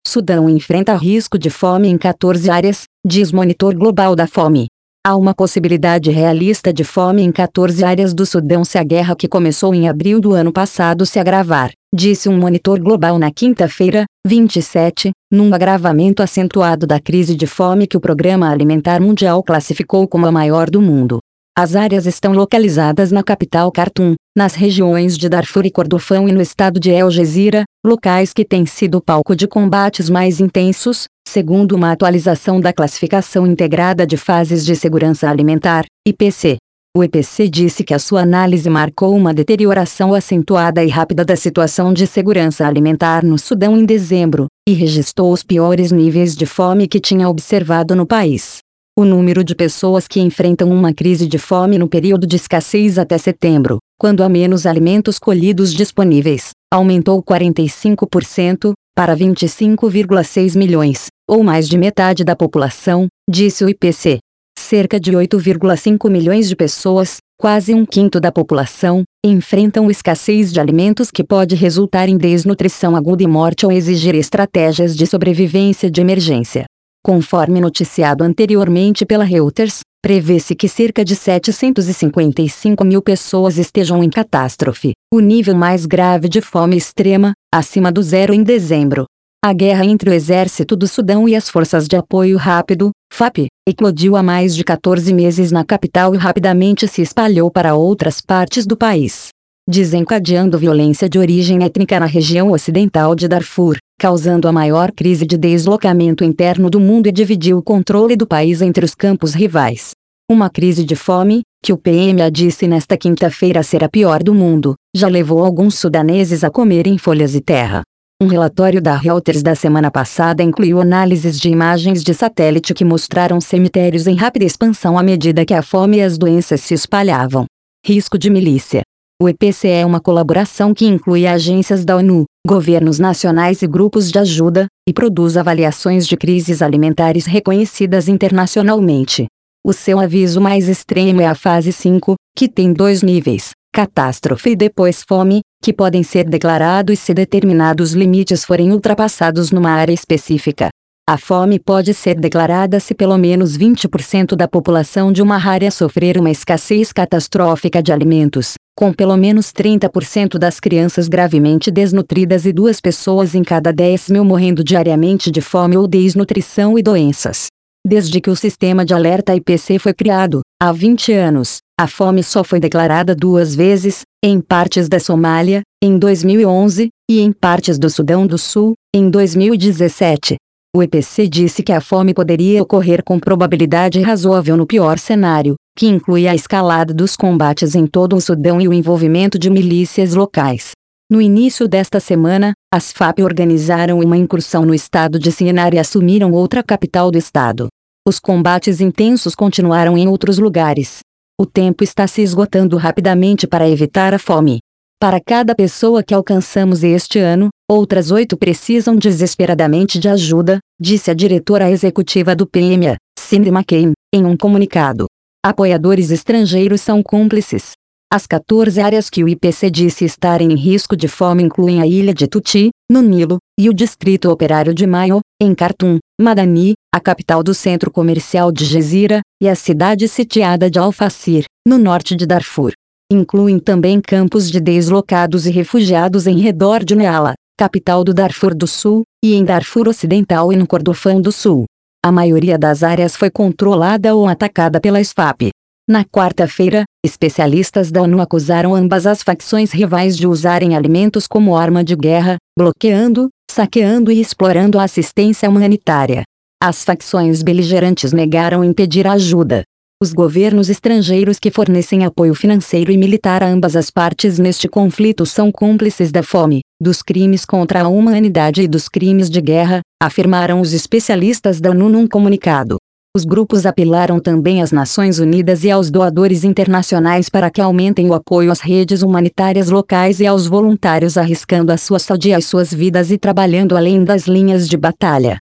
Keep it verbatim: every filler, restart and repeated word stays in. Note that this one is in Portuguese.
Sudão enfrenta risco de fome em quatorze áreas, diz Monitor Global da Fome. Há uma possibilidade realista de fome em quatorze áreas do Sudão se a guerra que começou em abril do ano passado se agravar, disse um monitor global na quinta-feira, vinte e sete, num agravamento acentuado da crise de fome que o Programa Alimentar Mundial classificou como a maior do mundo. As áreas estão localizadas na capital Khartoum, nas regiões de Darfur e Kordofão e no estado de El Gezira, locais que têm sido palco de combates mais intensos, segundo uma atualização da Classificação Integrada de Fases de Segurança Alimentar, I P C. O I P C disse que a sua análise marcou uma deterioração acentuada e rápida da situação de segurança alimentar no Sudão em dezembro, e registrou os piores níveis de fome que tinha observado no país. O número de pessoas que enfrentam uma crise de fome no período de escassez até setembro, quando há menos alimentos colhidos disponíveis, aumentou quarenta e cinco por cento, para vinte e cinco vírgula seis milhões, ou mais de metade da população, disse o I P C. Cerca de oito vírgula cinco milhões de pessoas, quase um quinto da população, enfrentam escassez de alimentos que pode resultar em desnutrição aguda e morte ou exigir estratégias de sobrevivência de emergência. Conforme noticiado anteriormente pela Reuters, prevê-se que cerca de setecentos e cinquenta e cinco mil pessoas estejam em catástrofe, o nível mais grave de fome extrema, acima do zero em dezembro. A guerra entre o Exército do Sudão e as Forças de Apoio Rápido, F A P, eclodiu há mais de quatorze meses na capital e rapidamente se espalhou para outras partes do país, desencadeando violência de origem étnica na região ocidental de Darfur, causando a maior crise de deslocamento interno do mundo e dividiu o controle do país entre os campos rivais. Uma crise de fome, que o P M A disse nesta quinta-feira ser a pior do mundo, já levou alguns sudaneses a comerem folhas e terra. Um relatório da Reuters da semana passada incluiu análises de imagens de satélite que mostraram cemitérios em rápida expansão à medida que a fome e as doenças se espalhavam. Risco de milícia. O I P C é uma colaboração que inclui agências da ONU, governos nacionais e grupos de ajuda, e produz avaliações de crises alimentares reconhecidas internacionalmente. O seu aviso mais extremo é a fase cinco, que tem dois níveis, catástrofe e depois fome, que podem ser declarados se determinados limites forem ultrapassados numa área específica. A fome pode ser declarada se pelo menos vinte por cento da população de uma área sofrer uma escassez catastrófica de alimentos, com pelo menos trinta por cento das crianças gravemente desnutridas e duas pessoas em cada dez mil morrendo diariamente de fome ou desnutrição e doenças. Desde que o sistema de alerta I P C foi criado, há vinte anos, a fome só foi declarada duas vezes, em partes da Somália, em dois mil e onze, e em partes do Sudão do Sul, em dois mil e dezessete. O I P C disse que a fome poderia ocorrer com probabilidade razoável no pior cenário, que inclui a escalada dos combates em todo o Sudão e o envolvimento de milícias locais. No início desta semana, as F A P organizaram uma incursão no estado de Sinjar e assumiram outra capital do estado. Os combates intensos continuaram em outros lugares. O tempo está se esgotando rapidamente para evitar a fome. Para cada pessoa que alcançamos este ano, outras oito precisam desesperadamente de ajuda, disse a diretora executiva do P M A, Cindy McCain, em um comunicado. Apoiadores estrangeiros são cúmplices. As quatorze áreas que o I P C disse estarem em risco de fome incluem a ilha de Tuti, no Nilo, e o distrito operário de Maio, em Khartoum, Madani, a capital do centro comercial de Gezira, e a cidade sitiada de Al-Fasir, no norte de Darfur. Incluem também campos de deslocados e refugiados em redor de Nyala, capital do Darfur do Sul, e em Darfur Ocidental e no Kordofão do Sul. A maioria das áreas foi controlada ou atacada pela S F A P. Na quarta-feira, especialistas da ONU acusaram ambas as facções rivais de usarem alimentos como arma de guerra, bloqueando, saqueando e explorando a assistência humanitária. As facções beligerantes negaram impedir a ajuda. Os governos estrangeiros que fornecem apoio financeiro e militar a ambas as partes neste conflito são cúmplices da fome, dos crimes contra a humanidade e dos crimes de guerra, afirmaram os especialistas da ONU num comunicado. Os grupos apelaram também às Nações Unidas e aos doadores internacionais para que aumentem o apoio às redes humanitárias locais e aos voluntários arriscando a sua saúde e as suas vidas e trabalhando além das linhas de batalha.